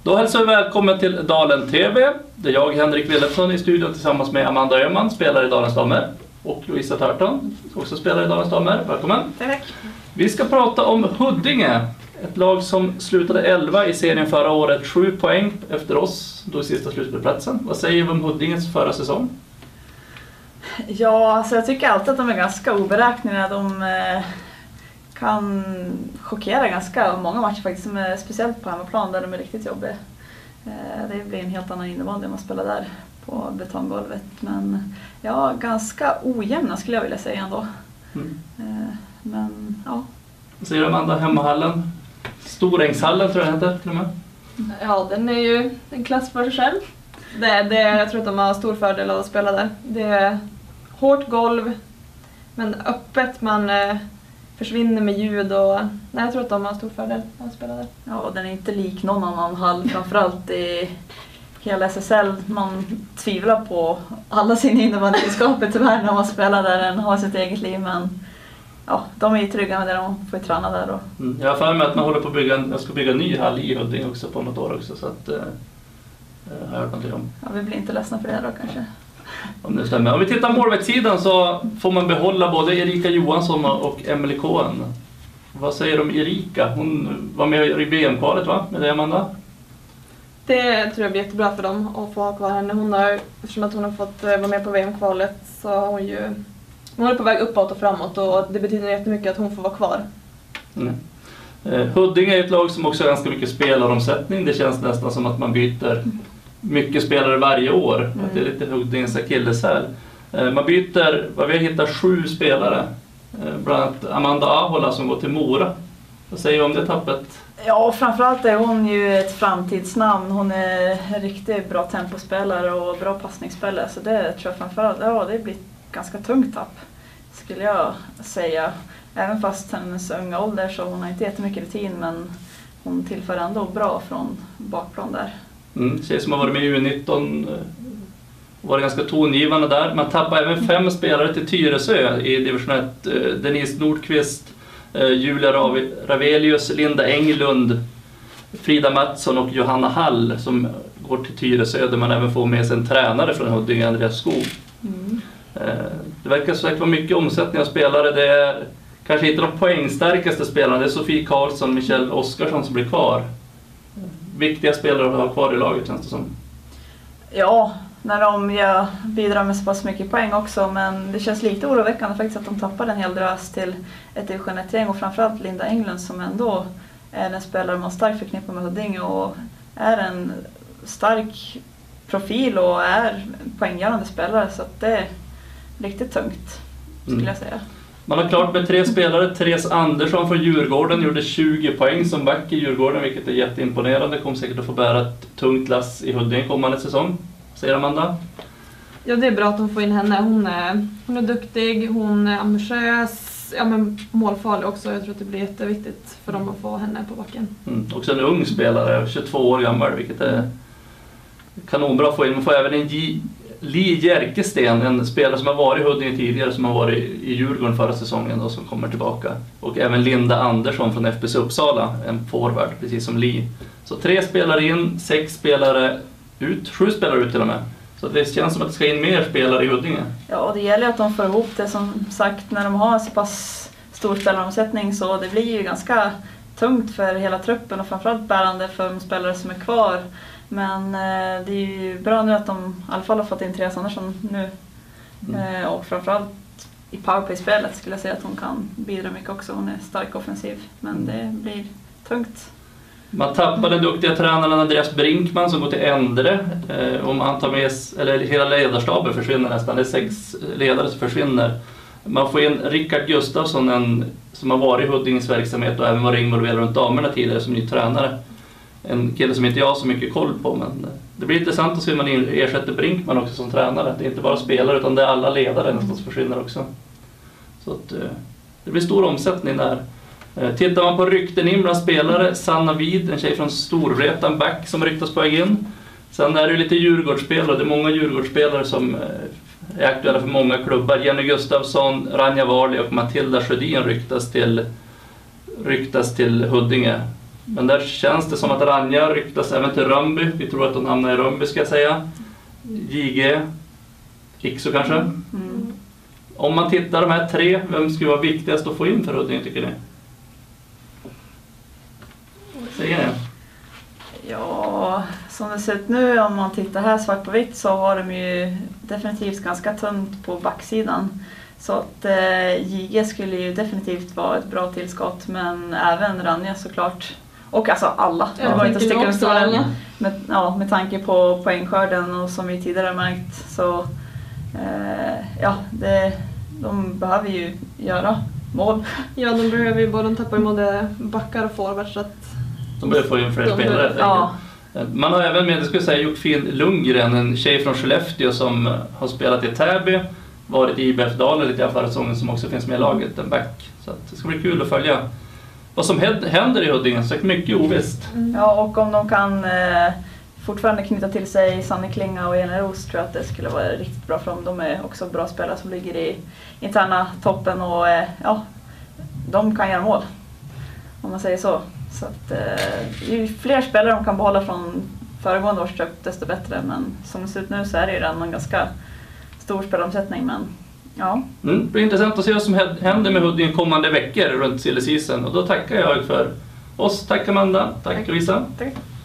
Då hälsar vi välkommen till Dalen TV. Det är jag, Henrik Willefsson, i studion tillsammans med Amanda Öhman, spelar i Dalens Damer. Och Louisa Törton, också spelar i Dalens Damer. Välkommen. Tack. Vi ska prata om Huddinge. Ett lag som slutade 11 i serien förra året. 7 poäng efter oss, då i sista slutspelsplatsen. Vad säger vi om Huddinges förra säsong? Ja, alltså jag tycker alltid att de är ganska oberäkneliga. De kan chockera ganska många matcher faktiskt, som är speciellt på hemmaplan där de är riktigt jobbiga. Det blir en helt annan innebandy om man spelar där på betonggolvet. Men ja, ganska ojämna skulle jag vilja säga ändå. Men ja. Vad säger Amanda, hemmahallen? Storängshallen tror jag det heter till och med. Ja, den är ju en klass för sig själv. Jag tror att de har stor fördel av att spela där. Det är hårt golv, men öppet, man försvinner med ljud och... Nej, jag tror att de har stor fördel av att spela där. Ja, och den är inte lik någon annan hall, framförallt i hela SSL. Man tvivlar på alla sina innebandykunskaper tyvärr när man spelar där än har sitt eget liv, men ja, de är ju trygga med det, de får ju träna där. Och... Jag har för mig att man håller på att jag ska bygga en ny hall i Huddinge också på något år också, så att har jag hört någonting om. Ja, vi blir inte ledsna för det då kanske. Om det stämmer. Om vi tittar på målvaktssidan så får man behålla både Erika Johansson och Emelie Cohen. Vad säger du om Erika? Hon var med i VM-kvalet, va? Med det, Amanda? Det tror jag blir jättebra för dem att få ha kvar henne. Eftersom att hon har fått vara med på VM-kvalet så har hon är på väg uppåt och framåt, och det betyder jättemycket att hon får vara kvar. Huddinge är ett lag som också har ganska mycket spelaromsättning. Det känns nästan som att man byter mycket spelare varje år. Att det är lite Huddinges akilleshäl. Man byter, vad vi har hittat, 7 spelare. Bland annat Amanda Ahola som går till Mora. Vad säger du om det tappet? Ja, framförallt är hon ju ett framtidsnamn. Hon är en riktigt bra tempospelare och bra passningsspelare. Så det tror jag framförallt, ja, det blir ett ganska tungt tapp skulle jag säga. Även fast hennes unga ålder så hon har inte jättemycket rutin, men hon tillför ändå bra från bakplan där. Tjej som har varit med i U19 var ganska tongivande där. Man tappar även 5 spelare till Tyresö i division 1. Denise Nordqvist, Julia Ravelius, Linda Englund, Frida Mattsson och Johanna Hall som går till Tyresö, där man även får med sig en tränare från Huddinge, Andreas Skog. Det verkar säkert vara mycket omsättning av spelare. Det är kanske inte de poängstarkaste spelarna. Det är Sofie Karlsson, Michelle Oskarsson som blir kvar. Viktiga spelare att ha kvar i laget, känns det som. Ja, när de bidrar med så pass mycket poäng också, men det känns lite oroväckande faktiskt att de tappar en hel drös till ett division 1-gäng, och framförallt Linda Englund som ändå är en spelare man starkt förknippar med Huddinge och är en stark profil och är poänggörande spelare, så att det är riktigt tungt skulle jag säga. Man har klart med 3 spelare. Therese Andersson från Djurgården gjorde 20 poäng som back i Djurgården, vilket är jätteimponerande. Kommer säkert att få bära ett tungt lass i Huddinge kommande säsong. Säger Amanda? Ja, det är bra att de får in henne. Hon är duktig, hon är ambitiös, men målfarlig också. Jag tror att det blir jätteviktigt för dem att få henne på backen. Också en ung spelare, 22 år gammal, vilket är kanonbra att få in. Man får även en Li Jerkesten, en spelare som har varit i Huddinge tidigare, som har varit i Djurgården förra säsongen och som kommer tillbaka. Och även Linda Andersson från FBC Uppsala, en forward, precis som Li. Så 3 spelare in, 6 spelare ut, 7 spelare ut till och med. Så det känns som att det ska in mer spelare i Huddinge. Ja, och det gäller att de får ihop det, som sagt, när de har så pass stor spelaromsättning, så det blir ju ganska tungt för hela truppen och framförallt bärande för de spelare som är kvar. Men det är ju bra nu att de i alla fall har fått in Therese Andersson nu. Och framförallt i powerplay-spelet skulle jag säga att hon kan bidra mycket också. Hon är stark offensiv, men det blir tungt. Man tappar den duktiga tränaren Andreas Brinkman som går till Endre. Om han tar med, eller hela ledarstaben försvinner nästan. Det är 6 ledare som försvinner. Man får in Rickard Gustafsson, som har varit i Huddinges verksamhet och även varit involverad runt damerna tidigare som ny tränare. En kille som inte jag har så mycket koll på, men det blir intressant att se hur man ersätter Brinkman också som tränare. Det är inte bara spelare utan det är alla ledare nästan som försvinner också. Så att, det blir stor omsättning där. Tittar man på rykten in bland spelare, Sanna Vid, en tjej från Storvreta, en back som ryktas på väg in. Sen är det lite Djurgårdsspelare, det är många Djurgårdsspelare som är aktuella för många klubbar. Jenny Gustafsson, Ranja Varli och Matilda Sjödin ryktas till Huddinge. Men där känns det som att Ranja ryktas även till Rönnby. Vi tror att de hamnar i Rönnby, ska jag säga. JG, Ikso kanske. Mm. Om man tittar de här 3, vem skulle vara viktigast att få in för Huddinge, tycker ni? Säger ni? Ja, som det ser ut nu om man tittar här svart på vitt så har de ju definitivt ganska tunt på backsidan. Så att JG skulle ju definitivt vara ett bra tillskott, men även Ranja såklart. Och alltså alla. Det var inte att sticka under stolen. Med tanke på poängskörden och som vi tidigare märkt så de behöver ju göra mål. Ja, de behöver ju både tappa både backar och forwards så att de behöver få in fler spelare. Ja. Man har även med, det skulle säga, Jokfin Lundgren, en tjej från Skellefteå som har spelat i Täby, varit i IBF Dalen lite i förra säsongen, som också finns med i laget, en back. Så att det ska bli kul att följa vad som händer i Huddinge, så mycket ovisst. Ja, och om de kan fortfarande knyta till sig Sanne Klinga och Elin Roos, tror jag att det skulle vara riktigt bra för dem. De är också bra spelare som ligger i interna toppen och de kan göra mål, om man säger så. Så att ju fler spelare de kan behålla från föregående års trupp, desto bättre. Men som det ser ut nu så är det ju redan en ganska stor spelomsättning, men ja. Det blir intressant att se vad som händer med Huddinge kommande veckor runt silly season. Och då tackar jag för oss. Tack Amanda, tack Lovisa. Tack.